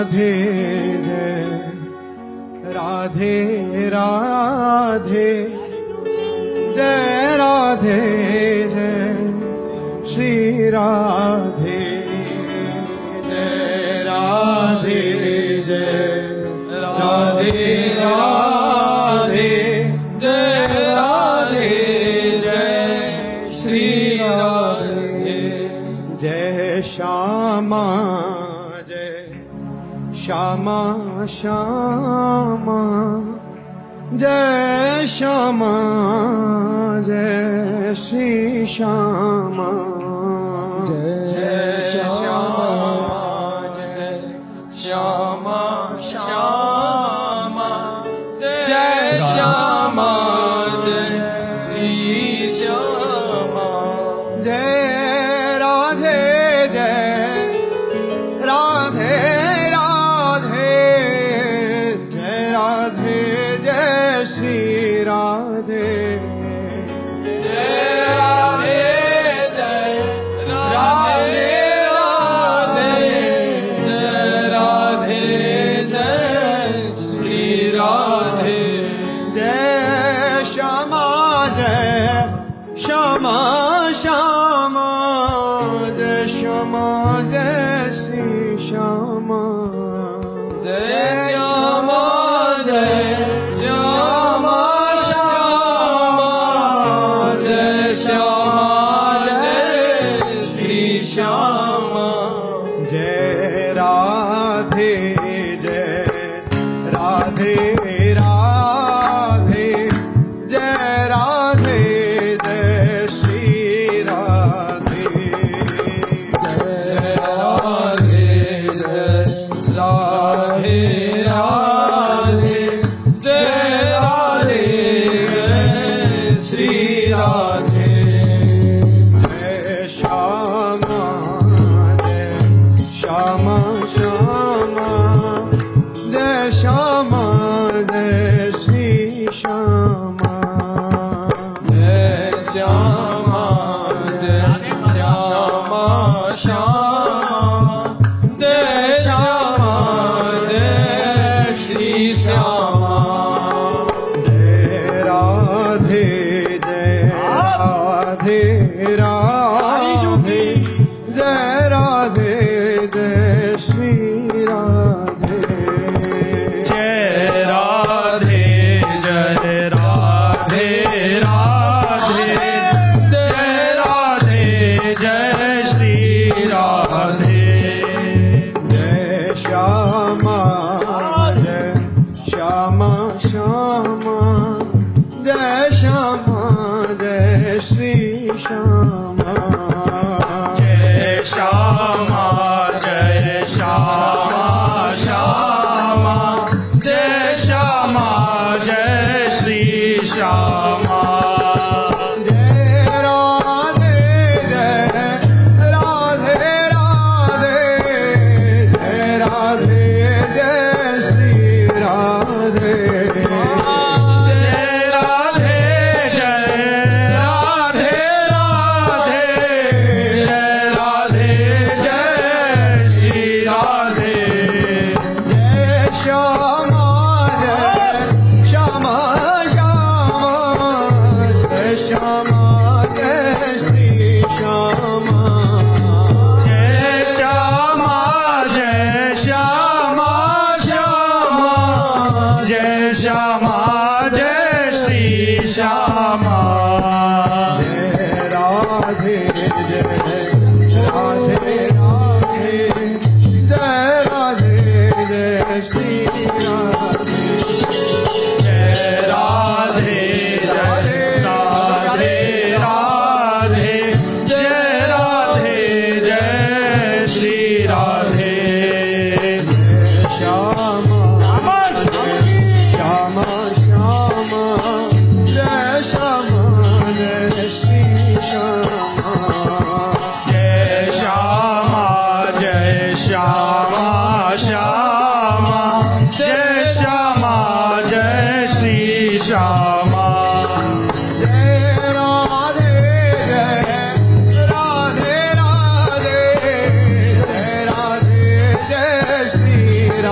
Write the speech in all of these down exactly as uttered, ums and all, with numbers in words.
राधे जय राधे राधे जय राधे जय श्री राधे जय राधे जय राधे राधे जय राधे जय श्री राधे जय श्यामा जय श्यामा श्यामा जय श्यामा जय श्री श्यामा जय श्यामा जय श्यामा श्यामा जय श्यामा जय श्री श्यामा जय राधे जय राधे राधे जय राधे जय श्री राधे जय राधे जय राधे राधे जय राधे जय श्री राधे जय श्यामा जय श्यामा श्यामा जय श्यामा जय श्री श्यामा जय श्यामा जय श्यामा श्यामा जय श्यामा जय श्री श्यामा जय राधे जय राधे राधे जय राधे जय श्री राधे जय राधे जय राधे राधे जय राधे जय श्री राधे जय श्यामा जय श्यामा श्यामा जय श्यामा जय श्री श्यामा जय श्यामा जय श्यामा श्यामा जय श्यामा जय श्री श्यामा जय राधे जय राधे राधे जय राधे जय श्री राधे जय राधे जय राधे राधे जय राधे जय श्री राधे जय श्यामा जय श्यामा श्यामा जय श्यामा जय श्री श्यामा जय श्यामा जय श्यामा श्यामा जय श्यामा जय श्री श्यामा जय राधे जय राधे राधे जय राधे जय श्री राधे जय राधे जय राधे राधे जय राधे जय श्री राधे जय श्यामा जय श्यामा श्यामा जय श्यामा जय श्री श्यामा जय श्यामा जय श्यामा श्यामा जय श्यामा जय श्री श्यामा जय राधे जय राधे राधे जय राधे जय श्री राधे जय राधे जय राधे राधे जय राधे जय श्री राधे जय श्यामा श्यामा श्यामा जय श्यामा जय श्री श्यामा जय श्यामा जय श्यामा श्यामा जय श्यामा जय श्री श्यामा जय राधे जय राधे राधे जय राधे जय श्री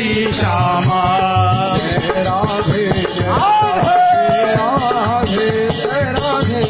श्री श्यामा जय राधे जय राधे जय राधे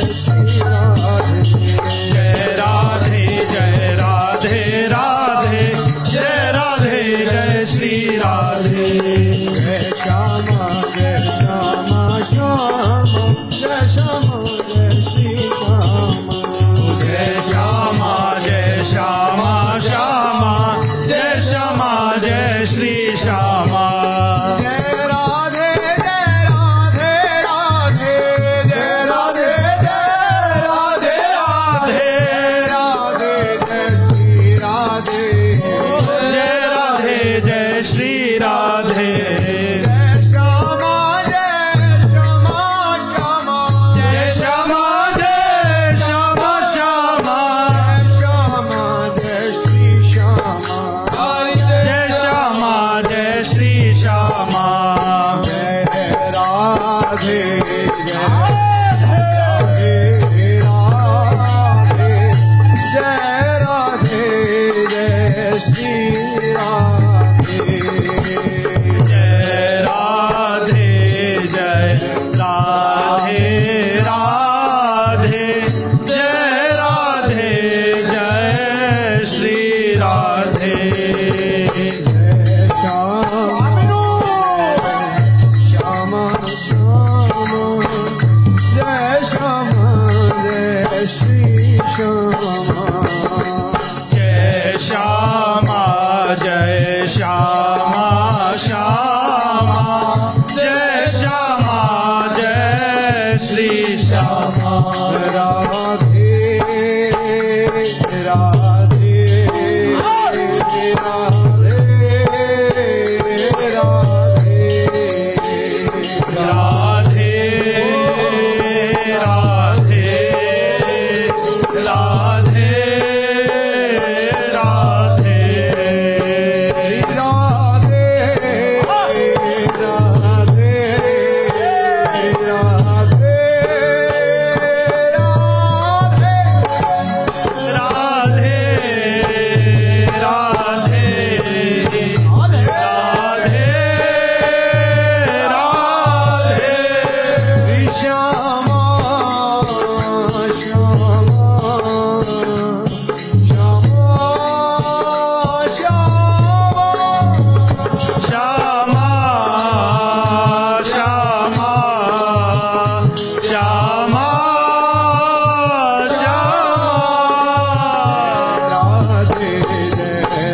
जय राधे जय राधे राधे जय राधे जय श्री राधे जय श्यामा जय श्यामा श्यामा जय श्यामा जय श्री श्यामा जय श्यामा जय श्यामा श्यामा जय श्यामा जय श्री श्यामा जय राधे जय राधे राधे जय राधे जय राधे राधे जय राधे जय श्री राधे जय श्यामा जय श्यामा श्यामा जय श्यामा जय श्यामा श्यामा श्यामा जय श्री श्यामा जय श्यामा जय श्री श्यामा जय राधे जय राधे राधे जय राधे जय श्री राधे जय राधे जय राधे राधे जय राधे जय श्री राधे जय श्यामा श्यामा श्यामा जय श्यामा जय श्री श्यामा जय श्यामा जय श्यामा श्यामा जय श्यामा जय श्री श्यामा राधे राधे राधे राधे राधे राधे राधे राधे राधे राधे राधे राधे राधे राधे राधे श्यामा श्यामा श्यामा श्यामा श्यामा श्यामा श्यामा श्यामा राधे जय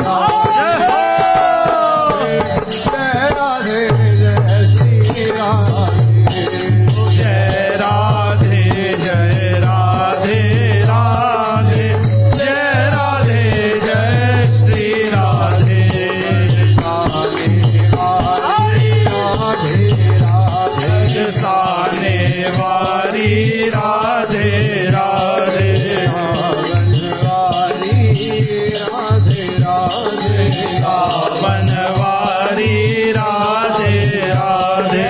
राधे जय श्री राधे जय राधे जय राधे राधे जय राधे जय श्री राधे साने वारी राधे राधे बनवारी राधे राधे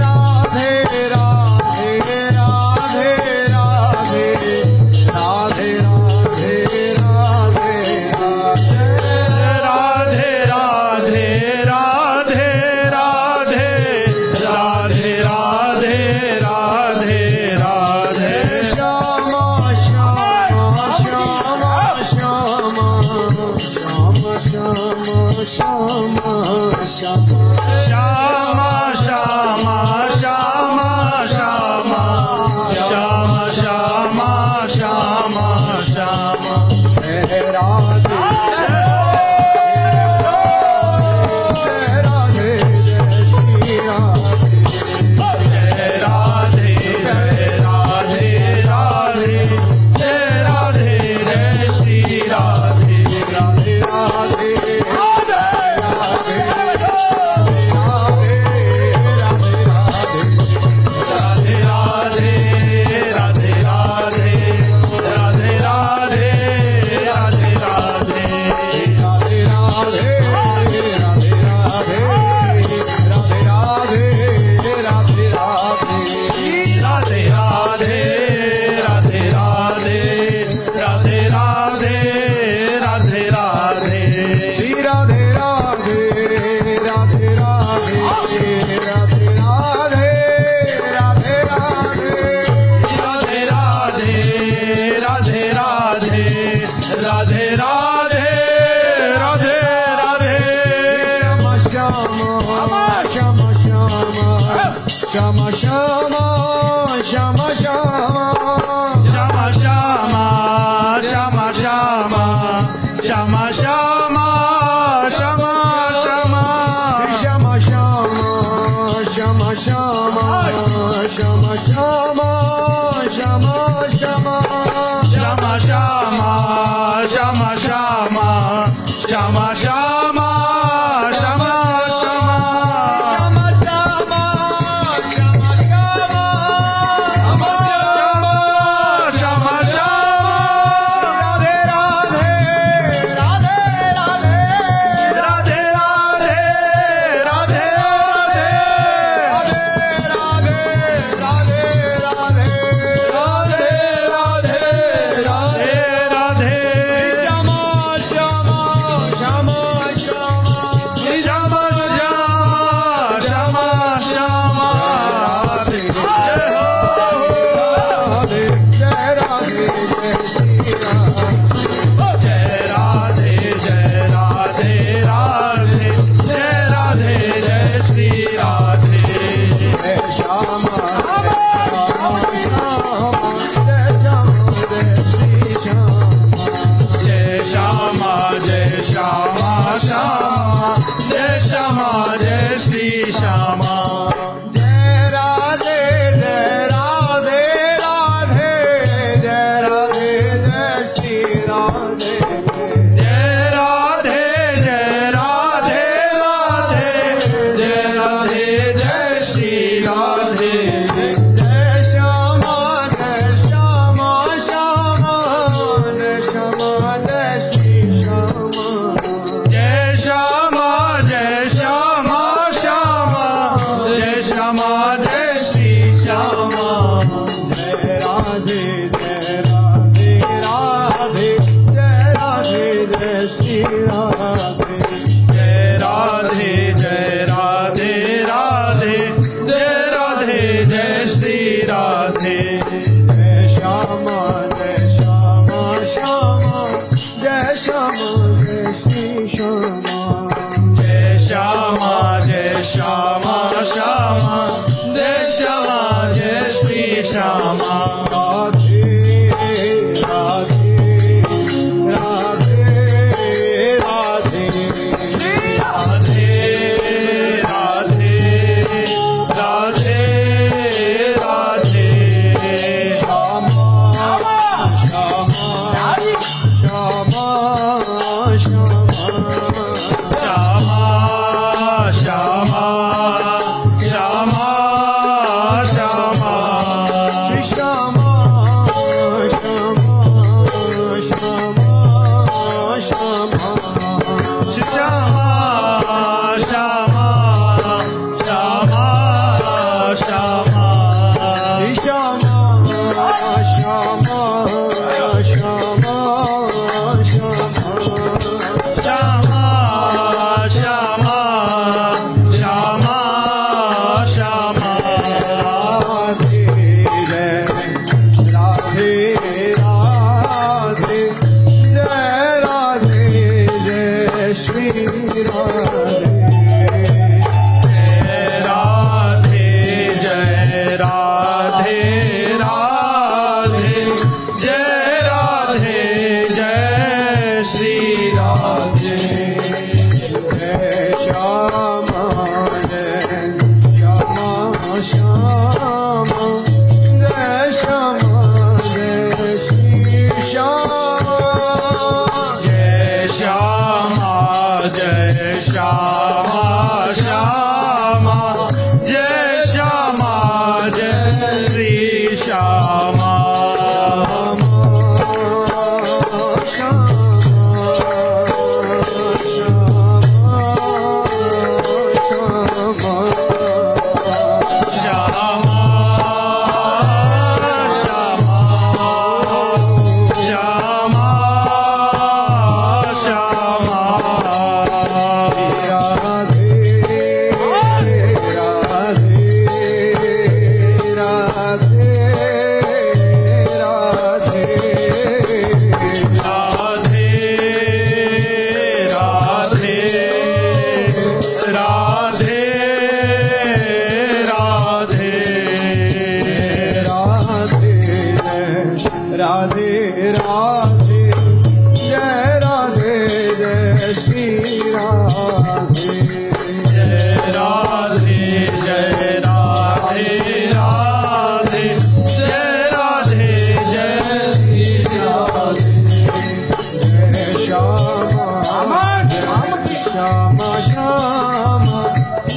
राधे राधे राधे राधे राधे राधे राधे राधे श्यामा श्यामा श्यामा श्यामा श्यामा श्यामा श्यामा श्यामा श्यामा श्यामा श्यामा श्यामा श्यामा श्यामा श्यामा श्यामा जय राधे जय राधे जय श्री राधे जय राधे जय राधे राधे जय राधे जय श्री राधे राधे राधे राधे Shama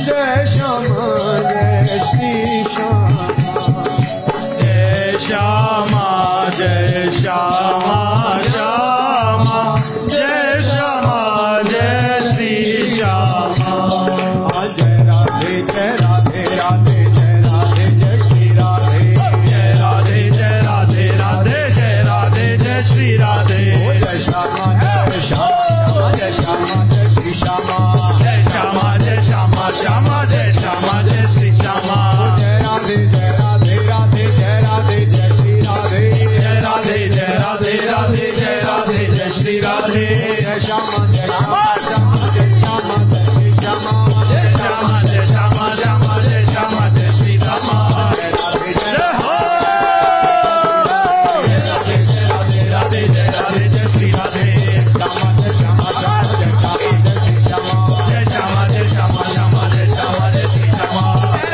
जय श्यामा जय श्री श्यामा जय श्यामा जय श्यामा श्यामा जय श्यामा जय श्री श्यामा जय राधे जय राधे राधे जय राधे जय श्री राधे जय राधे जय राधे राधे जय राधे जय श्री राधे जय श्यामा जय श्यामा जय श्यामा जय श्री श्यामा जय श्यामा जय श्यामा श्यामा जय श्यामा जय श्री श्यामा जय राधे जय राधे राधे जय राधे जय श्री राधे जय राधे जय राधे राधे जय राधे जय श्री राधे जय श्यामा जय श्यामा श्यामा जय श्यामा जय श्री श्यामा जय श्यामा जय श्यामा श्यामा जय श्यामा जय श्री श्यामा जय राधे जय हो जय राधे जय राधे राधे जय राधे जय श्री राधे श्यामा जय श्यामा श्यामा जय श्यामा जय श्री श्यामा जय श्यामा जय श्यामा श्यामा जय श्यामा जय श्री श्यामा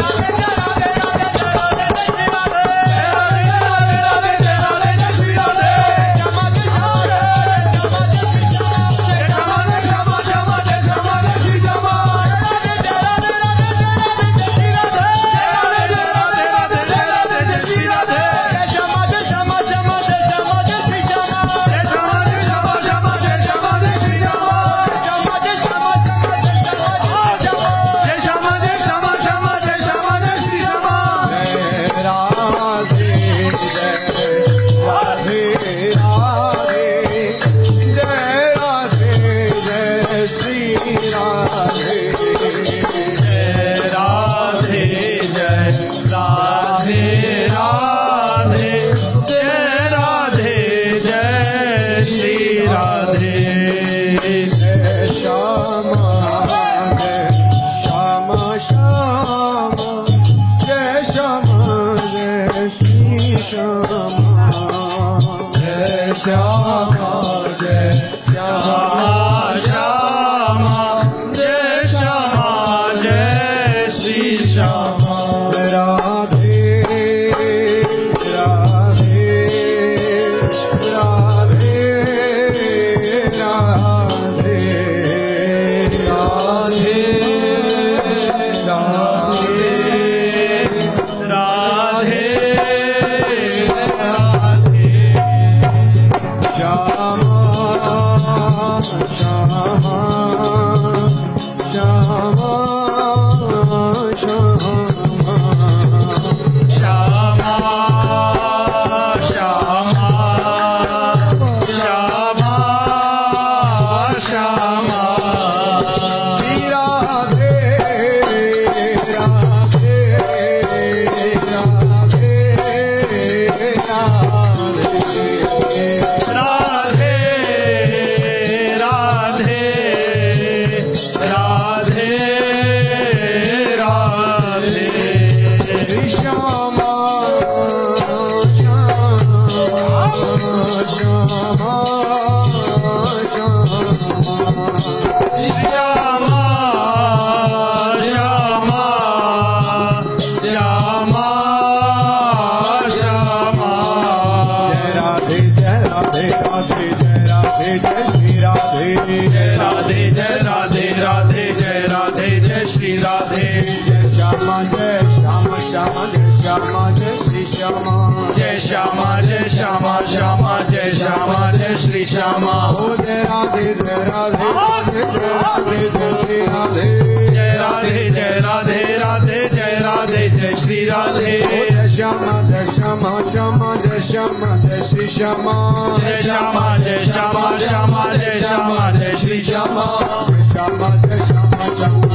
जय श्यामा जय श्यामा श्यामा जय श्यामा जय श्री श्यामा हो जय राधे जय राधे राधे जय राधे जय श्री राधे जय राधे जय राधे राधे जय राधे जय श्री राधे जय श्यामा जय श्यामा श्यामा जय श्यामा जय श्री श्यामा जय श्यामा जय श्यामा श्यामा जय श्यामा जय श्री श्यामा श्यामा जय श्यामा श्यामा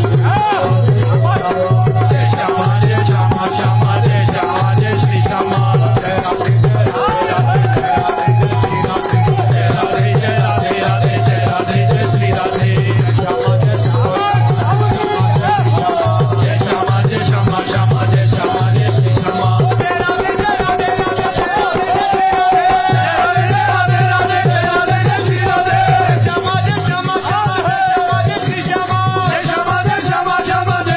जय श्यामा जय श्यामा श्यामा जय श्यामा जय श्री श्यामा जय राधे जय राधे जय राधे जय श्री राधे जय राधे जय राधे राधे जय राधे जय श्री राधे श्यामा जय श्यामा जय श्यामा जय श्यामा श्यामा जय श्यामा जय श्री श्यामा जय राधे जय राधे राधे जय राधे जय श्री राधे श्यामा जय श्यामा श्यामा जय श्री श्यामा जय श्यामा जय श्यामा श्यामा जय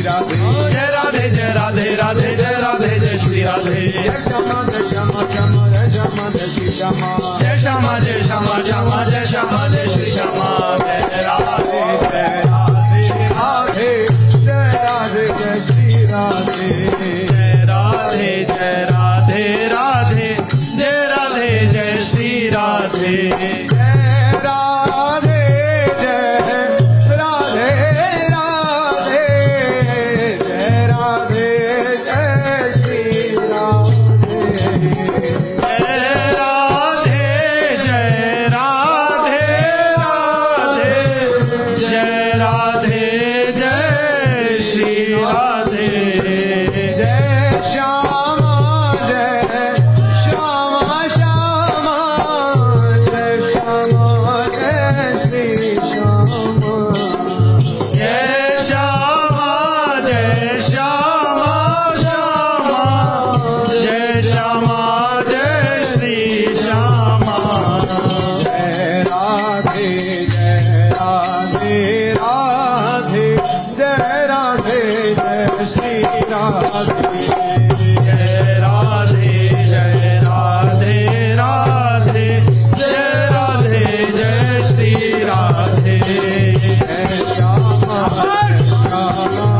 राधे जय राधे जय राधे राधे जय राधे जय श्री राधे जय श्यामा जय श्यामा श्यामा जय श्यामा जय श्री श्यामा जय श्यामा जय श्यामा श्यामा जय श्यामा जय श्री श्यामा जय राधे जय राधे राधे जय राधे जय श्री राधे जय राधे जय राधे राधे जय राधे जय श्री राधे जय राधे जय राधे राधे जय राधे जय श्री राधे जय राधे जय राधे राधे जय राधे जय श्री राधे जय श्यामा जय श्यामा श्यामा जय श्यामा जय श्री श्यामा जय श्यामा जय श्यामा श्यामा जय श्यामा जय श्री श्यामा जय राधे जय राधे राधे जय राधे जय श्री राधे जय राधे जय राधे राधे जय राधे जय श्री राधे जय श्यामा जय श्यामा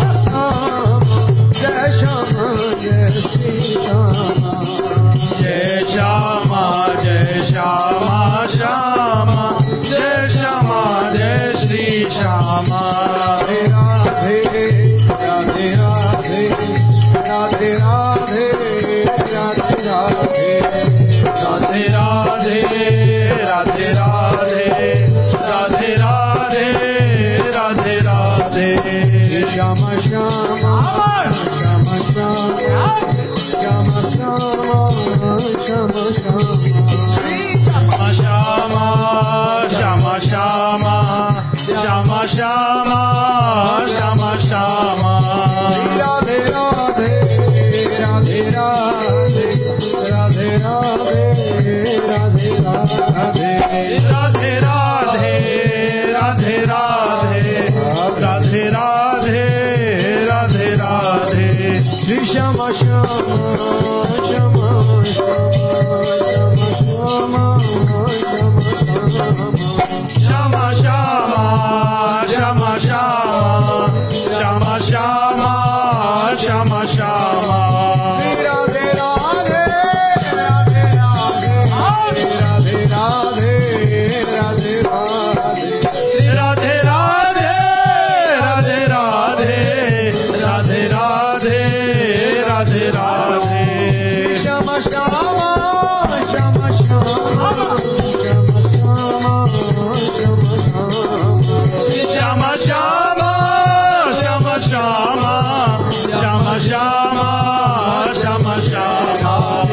जय श्यामा जय श्री श्यामा जय श्यामा जय श्यामा श्यामा जय श्यामा जय श्री श्यामा राधे राधे राधे राधे राधे राधे राधे राधे राधे राधे राधे राधे राधे राधे राधे राधे श्यामा श्यामा श्यामा श्यामा श्यामा श्यामा श्यामा श्यामा श्यामा श्यामा श्यामा श्यामा श्यामा श्यामा श्यामा राधे राधे राधे राधे राधे राधे राधे राधे राधे राधे राधे राधे राधे राधे राधे राधे श्री श्यामा श्यामा श्यामा श्यामा श्यामा श्यामा श्यामा श्यामा श्यामा श्यामा श्यामा श्यामा श्यामा श्री राधे राधे राधे राधे राधे राधे राधे राधे राधे राधे राधे राधे राधे राधे राधे राधे श्यामा श्यामा श्यामा श्यामा श्यामा श्यामा श्यामा श्यामा श्यामा श्यामा श्यामा श्यामा श्यामा श्यामा श्यामा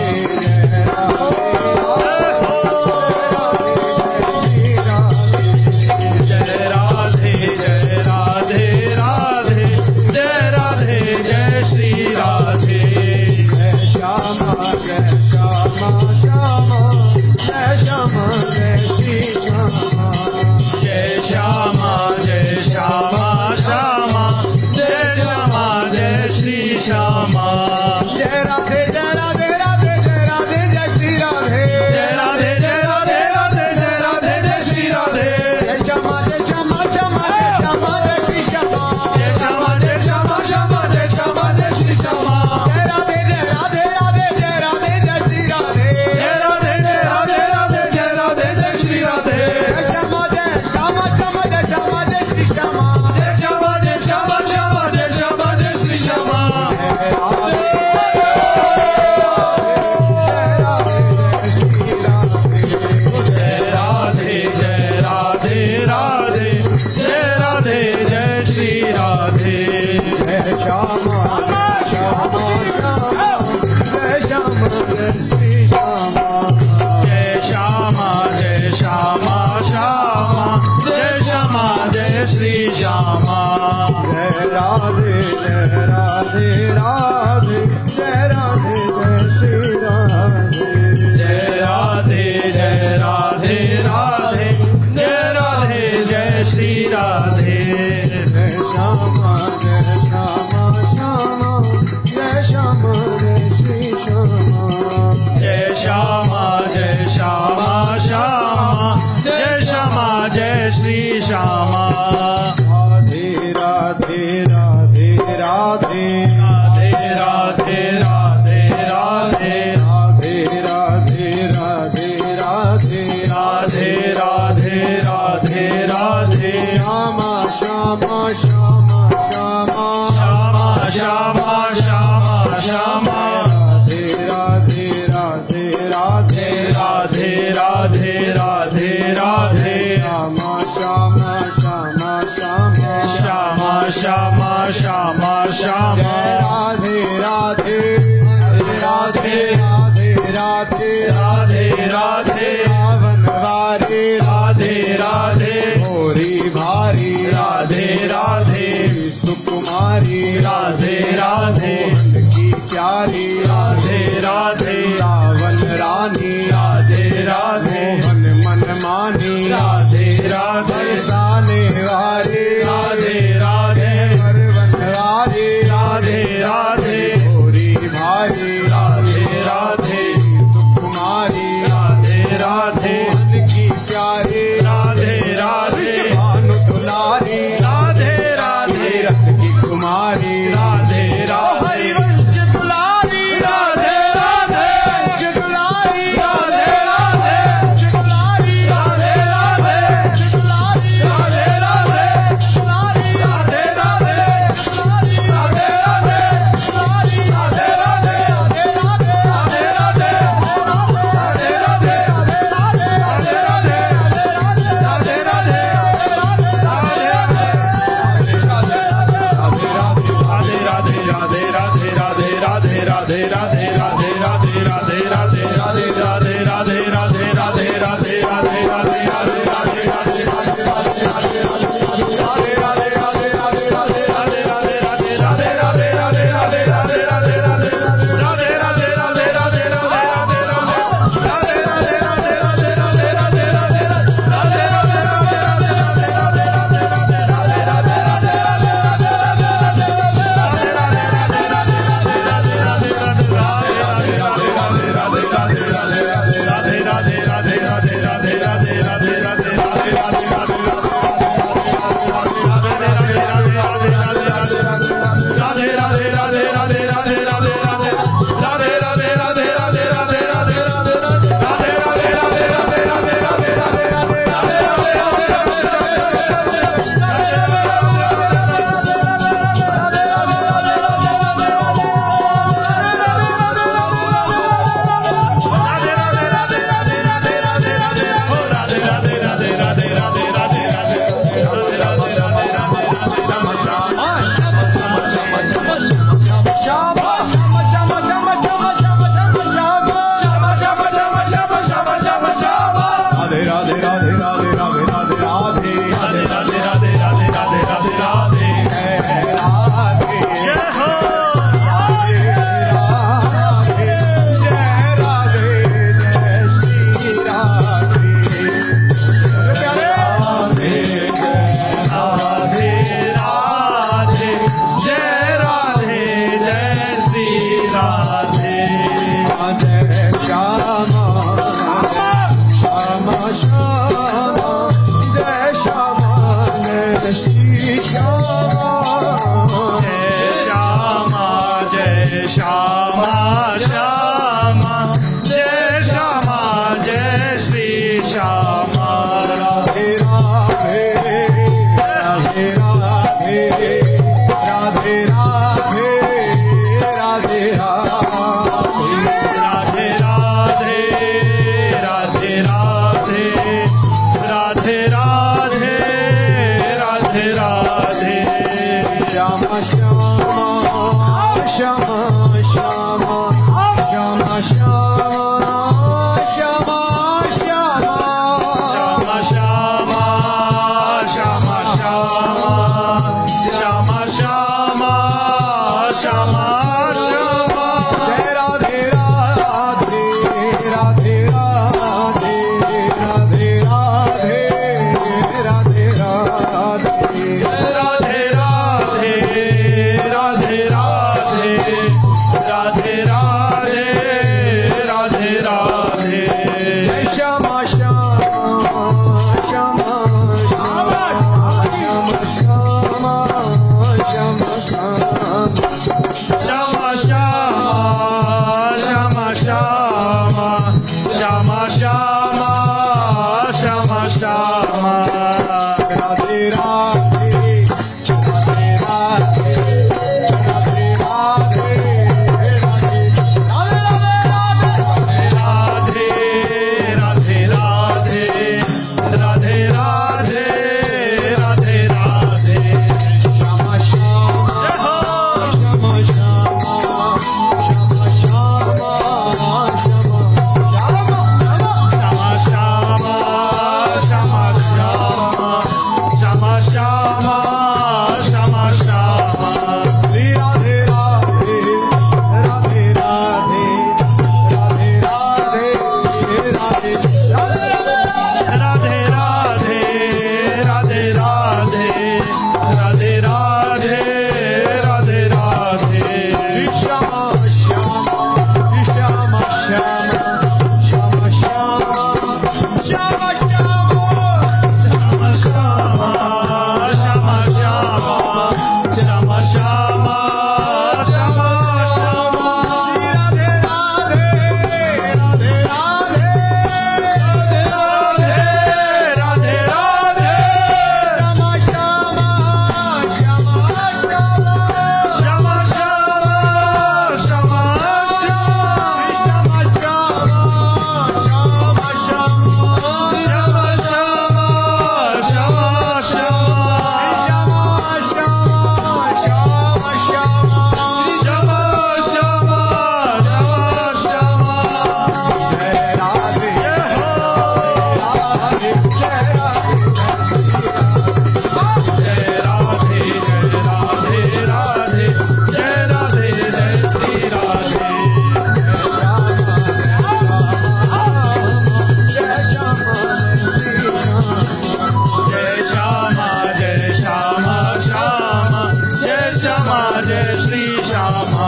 जय राधे जय राधे राधे जय राधे जय श्री राधे जय श्यामा जय श्यामा श्यामा जय श्यामा जय श्री श्यामा जय श्यामा जय श्यामा श्यामा जय श्यामा जय श्री श्यामा जय राधे जय राधे राधे जय राधे जय श्री राधे जय राधे जय राधे राधे जय राधे जय श्री राधे जय श्यामा जय श्यामा श्यामा जय श्यामा जय श्री श्यामा जय श्यामा जय श्यामा श्यामा जय श्यामा जय श्री श्यामा जय राधे जय राधे राधे जय राधे जय श्री राधे जय राधे जय राधे राधे जय राधे जय श्री राधे जय श्यामा जय श्यामा श्यामा जय श्यामा जय श्री श्यामा जय श्यामा जय श्यामा श्यामा जय श्यामा जय श्री श्यामा जय राधे श्यामा जय राधे जय राधे राधे जय राधे जय श्री राधे जय राधे जय राधे राधे जय राधे जय श्री राधे जय श्यामा जय श्यामा राधे राधे राधे राधे राधे राधे राधे राधे राधे राधे राधे राधे राधे श्यामा श्यामा श्यामा श्यामा श्यामा श्यामा श्यामा श्यामा राधे राधे राधे राधे राधे राधे राधे राधे श्यामा श्यामा श्यामा श्यामा श्यामा श्यामा श्यामा श्यामा राधे राधे राधे राधे राधे राधे राधे रावण वारे राधे राधे भोरी भारी राधे राधे सुकुमारी राधे राधे मोहन की प्यारी राधे राधे रावण रानी राधे राधे मोहन मन मानी राधे राधे बरसाने वारी राधे राधे परवन वारी राधे राधे भोरी भारी राधे राधे सुकुमारी राधे राधे मोहन की प्यारी राधे राधे भानु दुलारी राधे राधे रथ की कुमारी राधे राधे हरिवंश दुलारी राधे राधे दुलारी राधे राधे दुलारी राधे राधे दुलारी राधे राधे दुलारी राधे राधे राधे राधे दुलारी राधे राधे राधे राधे राधे राधे राधे राधे राधे राधे राधे राधे श्यामा जय Shri Shyama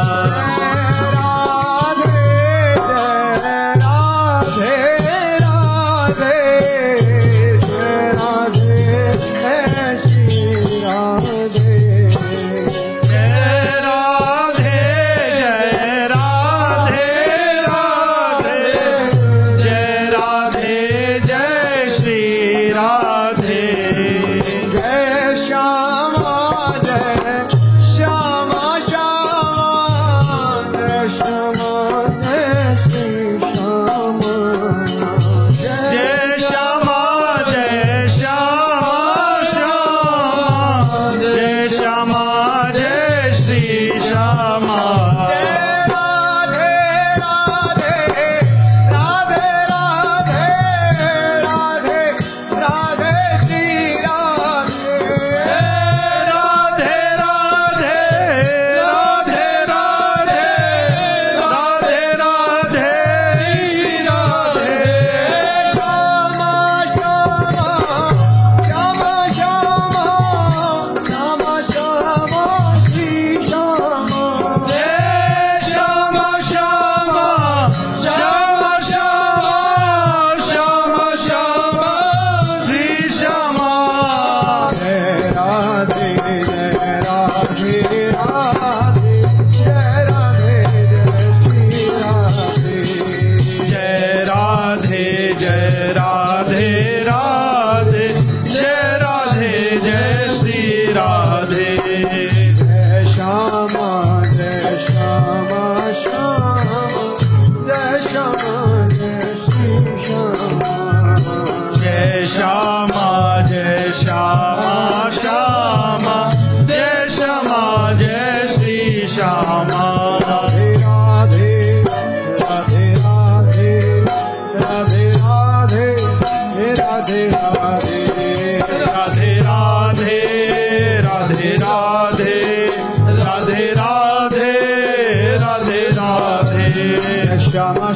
Shama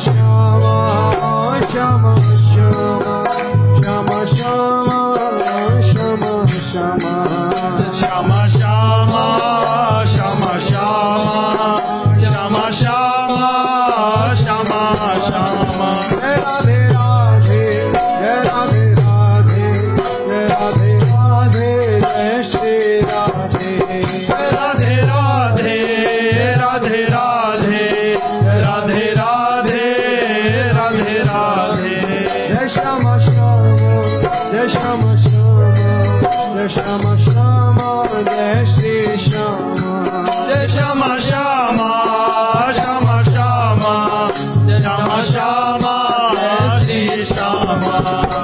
Shama Shama Shama Shama Shama Shama Shama Shama Shama Shama Shama Shama Shama Shama Shama Radhe Radhe Radhe Radhe Radhe Radhe Jai Shri Radhe Radhe Radhe Radhe Radhe Radhe Radhe Radhe Radhe Jai Shama Shama Jai Shama Shama Jai Shama Shama Jai Shri Shama Jai Shama Shama Shama Shama Shama Shama Jai Shri Shama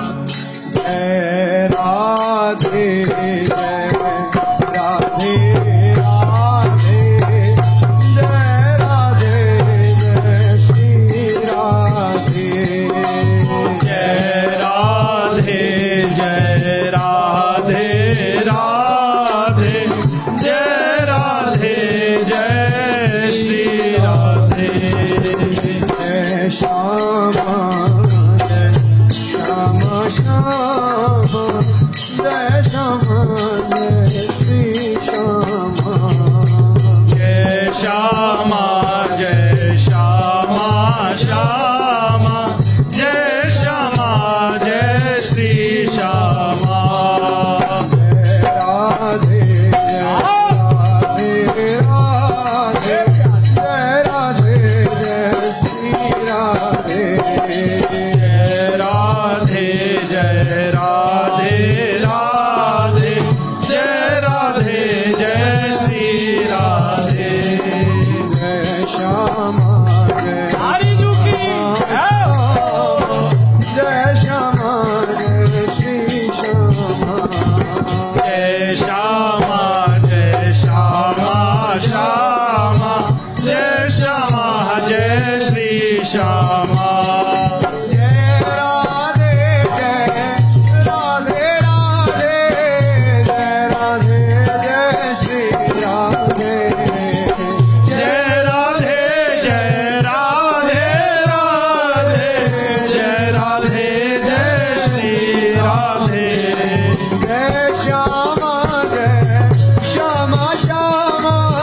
Jai Radhe Jai Radhe Radhe Jai Radhe Jai Shri Radhe Jai Radhe Jai Radhe Radhe Jai Radhe Jai Shri Radhe Jai Shama Jai Shama Shama Jai Shama Jai Shri Shama Jai Shama Jai Shama Shama Jai Shama Jai Shri Shama Radhe Radhe Radhe Jai Radhe Jai Shri Radhe Jai Radhe Jai Radhe Radhe Jai Radhe Jai Shri Radhe Jai Shama Jai Hari Juki Jai Shama Jai Shri Shama Jai Shama Jai Shama Shama Jai Shama Jai Shri Shama Jai Radhe Jai Radhe Radhe Jai Radhe Jai Shri Radhe Jai Radhe Jai Radhe Radhe Jai Radhe Jai Shri Radhe Jai Shama Jai Shama Shama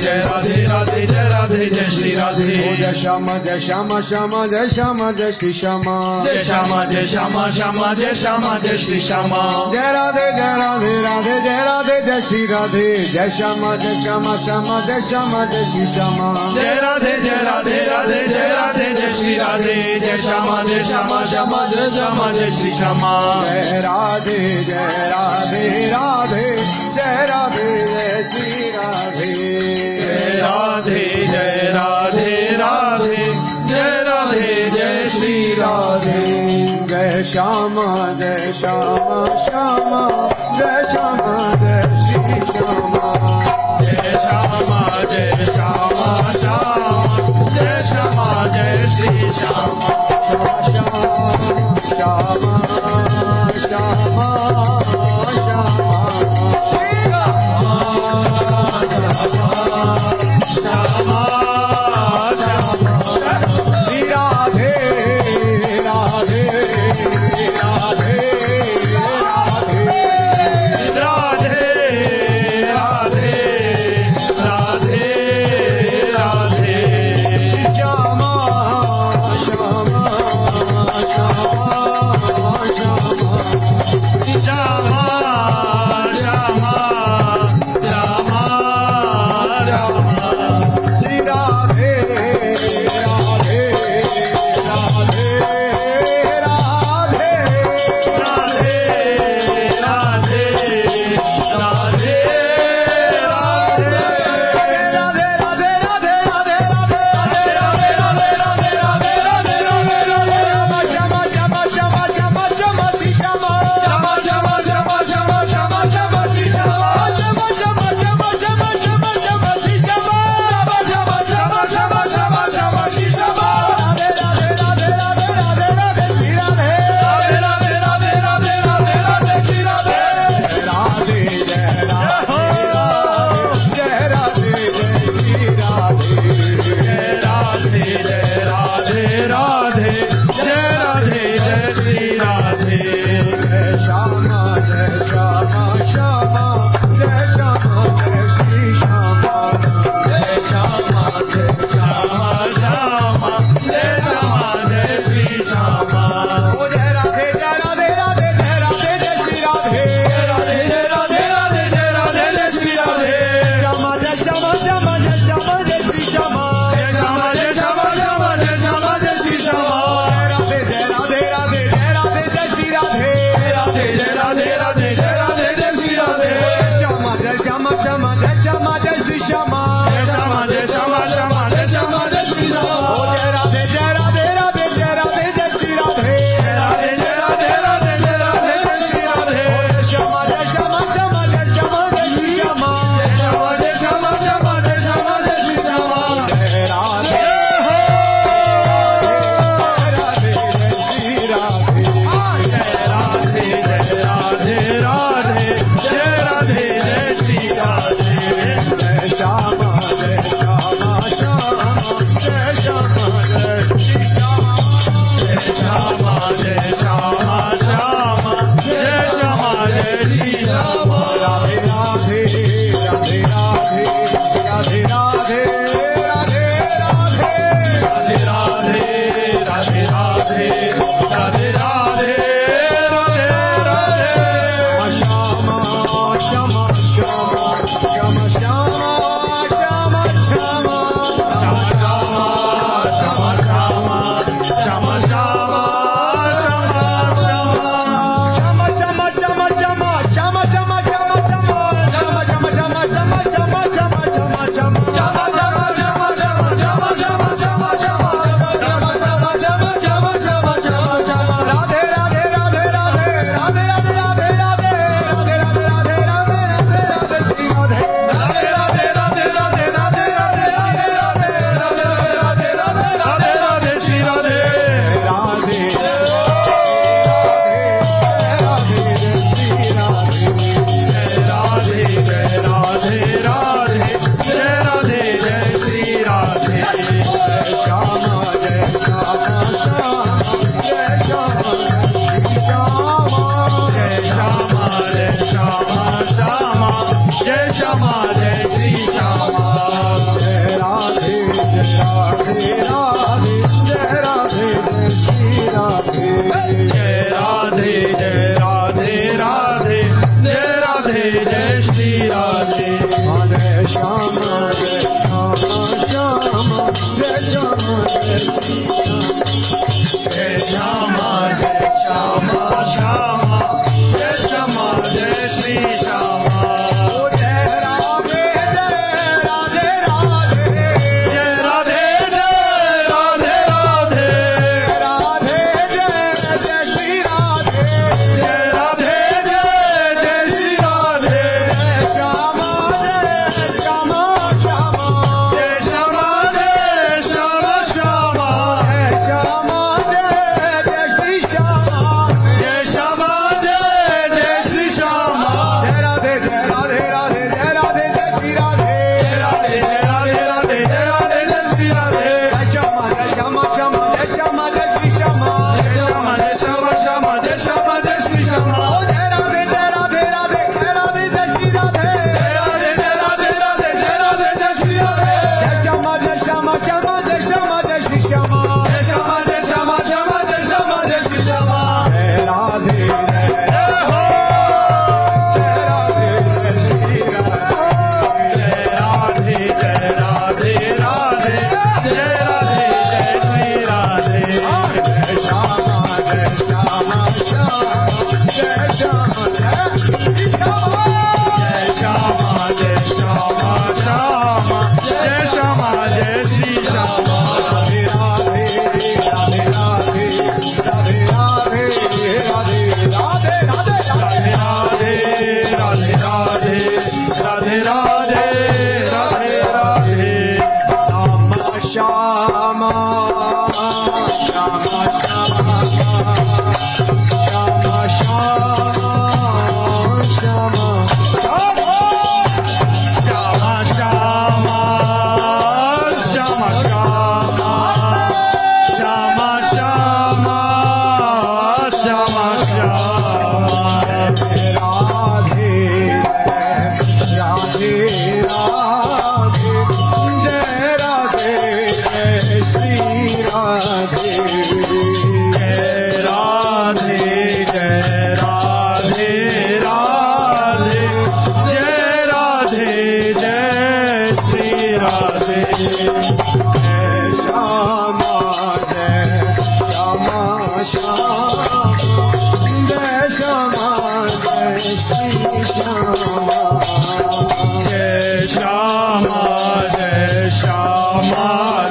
जय राधे राधे जय राधे जय श्री राधे ओ जय श्यामा जय श्यामा श्यामा जय श्यामा जय श्री श्यामा जय श्यामा जय श्यामा श्यामा जय श्यामा जय श्री श्यामा जय राधे जय राधे राधे जय राधे जय श्री राधे जय श्यामा जय श्यामा श्यामा जय श्यामा जय श्री श्यामा जय राधे जय राधे राधे जय राधे जय श्री राधे जय श्यामा जय श्यामा श्यामा जय श्यामा जय श्री श्यामा जय राधे जय राधे राधे जय राधे जय श्री राधे जय राधे जय राधे राधे जय राधे जय श्री राधे जय श्यामा जय श्यामा श्यामा जय श्यामा जय श्री श्यामा जय श्यामा जय श्यामा श्यामा जय श्यामा जय श्री श्यामा श्यामा श्यामा श्यामा श्री राधे राधे राधे श्यामा जय श्यामा श्याम जय श्यामा जय श्री श्यामा जय श्यामा जय श्यामा